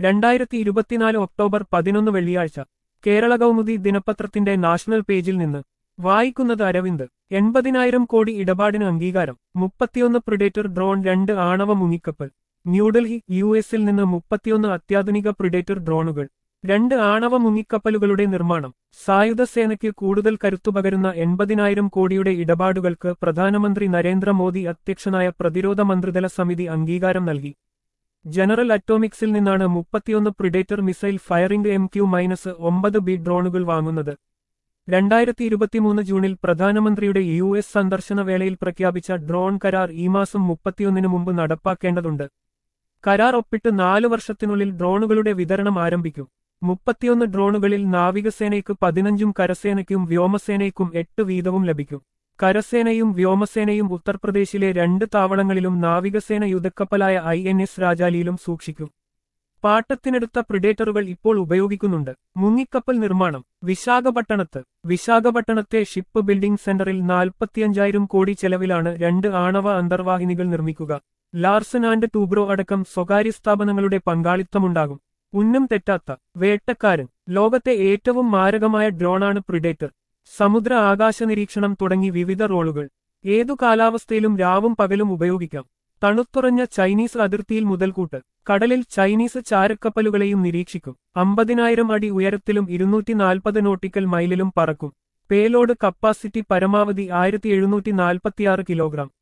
2024 October 11 വെള്ളിയാഴ്ച കേരള കൗമുദി ദിനപത്രത്തിന്റെ national പേജിൽ നിന്ന് വായിക്കുന്നത് അരവിന്ദ് 80,000 കോടി ഇടപാടിന് അംഗീകാരം 31 പ്രിഡേറ്റർ ഡ്രോൺ 2 ആണവ മുങ്ങിക്കപ്പൽ ന്യൂഡൽഹി യുഎസിൽ നിന്ന് 31 അത്യാധുനിക പ്രിഡേറ്റർ ഡ്രോണുകൾ 2 ആണവ മുങ്ങിക്കപ്പലുകളുടെ നിർമ്മാണം സായുധ സേനയ്ക്ക് കൂടുതൽ കരുത്തുപകരുന്ന 80,000 കോടിയുടെ ഇടപാടുകൾക്ക് പ്രധാനമന്ത്രി നരേന്ദ്രമോദി അധ്യക്ഷനായ പ്രതിരോധ മന്ത്രിതല സമിതി അംഗീകാരം നൽകി ജനറൽ അറ്റോമിക്സിൽ നിന്നാണ് 31 പ്രിഡേറ്റർ മിസൈൽ ഫയറിംഗ് MQ-9B ഡ്രോണുകൾ വാങ്ങുന്നത് 2023 ജൂണിൽ പ്രധാനമന്ത്രിയുടെ യുഎസ് സന്ദർശന വേളയിൽ പ്രഖ്യാപിച്ച ഡ്രോൺ കരാർ ഈ മാസം 31 മുമ്പ് നടപ്പാക്കേണ്ടതുണ്ട് കരാർ ഒപ്പിട്ട് 4 വർഷത്തിനുള്ളിൽ ഡ്രോണുകളുടെ വിതരണം ആരംഭിക്കും 31 ഡ്രോണുകളിൽ നാവികസേനയ്ക്ക് 15ഉം കരസേനയ്ക്കും വ്യോമസേനയ്ക്കും 8 വീതവും ലഭിക്കും കരസേനയും വ്യോമസേനയും ഉത്തർപ്രദേശിലെ 2 താവളങ്ങളിലും നാവികസേന യുദ്ധക്കപ്പലായ INS രാജാലിയിലും സൂക്ഷിക്കും പാട്ടത്തിനെടുത്ത പ്രിഡേറ്ററുകൾ ഇപ്പോൾ ഉപയോഗിക്കുന്നുണ്ട് മുങ്ങിക്കപ്പൽ നിർമ്മാണം വിശാഖപട്ടണത്തെ ഷിപ്പ് ബിൽഡിംഗ് സെന്ററിൽ 45,000 കോടി ചെലവിലാണ് 2 ആണവ അന്തർവാഹിനികൾ നിർമ്മിക്കുക ലാർസൻ ആൻഡ് ടൂബ്രോ അടക്കം സ്വകാര്യ സ്ഥാപനങ്ങളുടെ പങ്കാളിത്തമുണ്ടാകും ഉന്നം തെറ്റാത്ത വേട്ടക്കാരൻ ലോകത്തെ ഏറ്റവും മാരകമായ ഡ്രോണാണ് പ്രിഡേറ്റർ സമുദ്ര ആകാശ നിരീക്ഷണം തുടങ്ങി വിവിധ റോളുകൾ ഏതു കാലാവസ്ഥയിലും രാവും പകലും ഉപയോഗിക്കാം തണുത്തുറഞ്ഞ ചൈനീസ് അതിർത്തിയിൽ മുതൽക്കൂട്ട് കടലിൽ ചൈനീസ് ചാരക്കപ്പലുകളെയും നിരീക്ഷിക്കും 50,000 അടി ഉയരത്തിലും 240 നോട്ടിക്കൽ മൈലിലും പറക്കും പേലോഡ് കപ്പാസിറ്റി പരമാവധി 1746 കിലോഗ്രാം